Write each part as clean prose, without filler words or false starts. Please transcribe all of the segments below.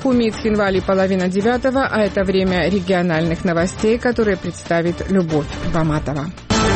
Сухуми и Цхинвали 8:30, а это время региональных новостей, которые представит Любовь Баматова.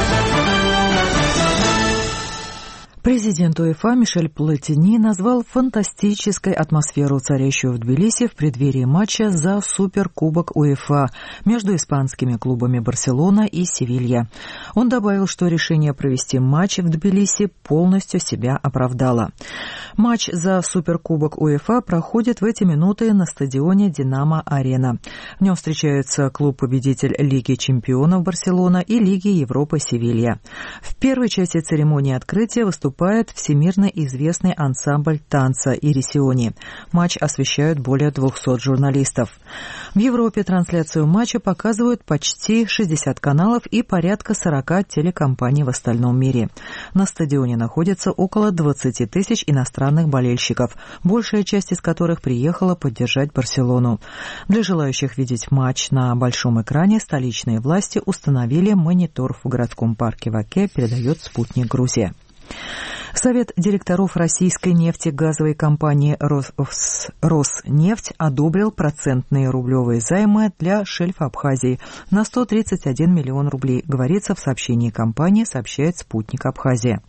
Президент УЕФА Мишель Платини назвал фантастической атмосферу, царящую в Тбилиси в преддверии матча за Суперкубок УЕФА между испанскими клубами Барселона и Севилья. Он добавил, что решение провести матч в Тбилиси полностью себя оправдало. Матч за Суперкубок УЕФА проходит в эти минуты на стадионе «Динамо-Арена». В нем встречаются клуб-победитель Лиги чемпионов Барселона и Лиги Европы Севилья. В первой части церемонии открытия выступает всемирно известный ансамбль танца «Ирисиони». Матч освещают более 200 журналистов. В Европе трансляцию матча показывают почти 60 каналов и порядка 40 телекомпаний в остальном мире. На стадионе находится около 20 тысяч иностранных болельщиков, большая часть из которых приехала поддержать Барселону. Для желающих видеть матч на большом экране столичные власти установили монитор в городском парке в Оке, передает «Спутник Грузия». Совет директоров российской нефтегазовой компании «Роснефть» одобрил процентные рублевые займы для шельфа Абхазии на 131 миллион рублей, говорится в сообщении компании, сообщает «Спутник Абхазия».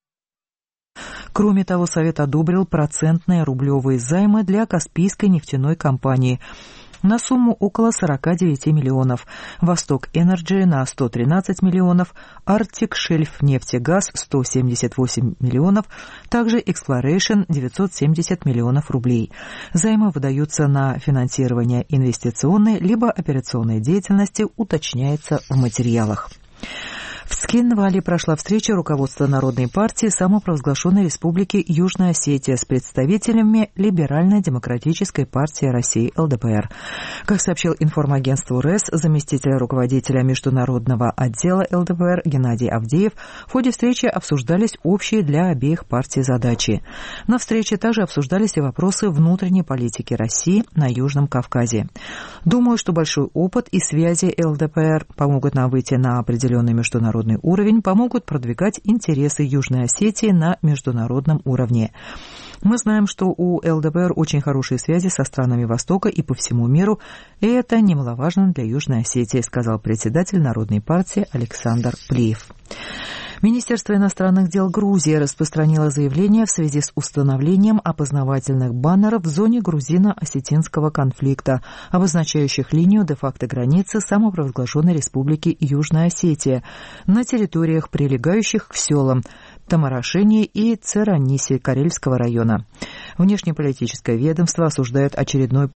Кроме того, Совет одобрил процентные рублевые займы для Каспийской нефтяной компании на сумму около 49 миллионов, «Восток Энерджи» на 113 миллионов, «Арктик Шельф Нефтегаз» 178 миллионов, также «Эксплорейшн» 970 миллионов рублей. Займы выдаются на финансирование инвестиционной либо операционной деятельности, уточняется в материалах. В Цхинвали прошла встреча руководства Народной партии самопровозглашенной республики Южная Осетия с представителями Либерально-демократической партии России ЛДПР. Как сообщил информагентству РЭС, заместитель руководителя международного отдела ЛДПР Геннадий Авдеев, в ходе встречи обсуждались общие для обеих партий задачи. На встрече также обсуждались и вопросы внутренней политики России на Южном Кавказе. Думаю, что большой опыт и связи ЛДПР помогут нам выйти на определенный международный уровень, помогут продвигать интересы Южной Осетии на международном уровне. Мы знаем, что у ЛДПР очень хорошие связи со странами Востока и по всему миру, и это немаловажно для Южной Осетии, сказал председатель Народной партии Александр Плиев. Министерство иностранных дел Грузии распространило заявление в связи с установлением опознавательных баннеров в зоне грузино-осетинского конфликта, обозначающих линию де-факто границы самопровозглашенной республики Южная Осетия на территориях, прилегающих к селам Тамарашени и Цераниси Карельского района. Внешнеполитическое ведомство осуждает очередной